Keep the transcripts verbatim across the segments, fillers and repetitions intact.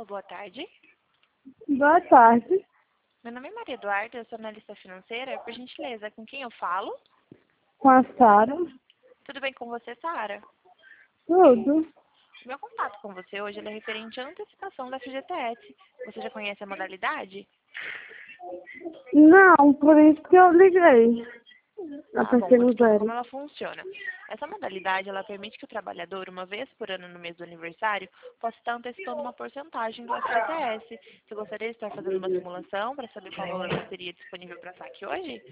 Alô, boa tarde. Boa tarde. Meu nome é Maria Eduarda, eu sou analista financeira. Por gentileza, com quem eu falo? Com a Sara. Tudo bem com você, Sara? Tudo. Meu contato com você hoje ele é referente à antecipação da F G T S. Você já conhece a modalidade? Não, por isso que eu liguei. Tá bom, Apertei vou te no explicar como zero. ela funciona. Essa modalidade, ela permite que o trabalhador, uma vez por ano no mês do aniversário, possa estar antecipando uma porcentagem do F G T S. Você gostaria de estar fazendo uma simulação para saber qual valor você teria disponível para saque hoje?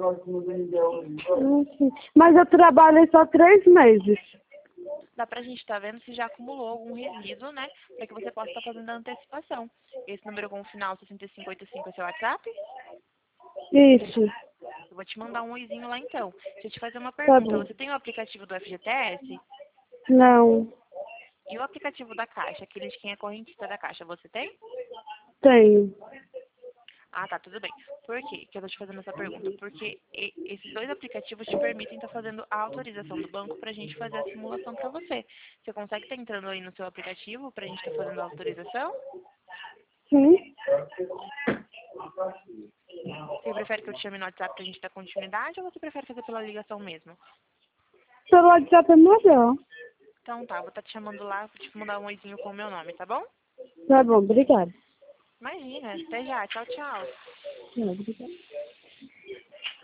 Hum, sim. Mas eu trabalhei só três meses. Dá pra gente estar vendo se já acumulou algum resíduo, né? Para que você possa estar fazendo a antecipação. Esse número com o final sessenta e cinco oitenta e cinco é seu WhatsApp? Isso. Eu vou te mandar um oizinho lá então. Deixa eu te fazer uma Tá pergunta. bom. Você tem o aplicativo do F G T S? Não. E o aplicativo da Caixa, aquele de quem é correntista da Caixa, você tem? Tenho. Ah, tá, tudo bem. Por quê que eu tô te fazendo essa pergunta? Porque e- esses dois aplicativos te permitem estar fazendo a autorização do banco pra gente fazer a simulação pra você. Você consegue estar entrando aí no seu aplicativo pra gente estar fazendo a autorização? Sim. Você prefere que eu te chame no WhatsApp pra gente dar continuidade ou você prefere fazer pela ligação mesmo? Pelo WhatsApp é melhor. Então tá, vou estar te chamando lá, vou te mandar um oizinho com o meu nome, tá bom? Tá bom, obrigada. Imagina, até já, tchau, tchau. Tchau, obrigada.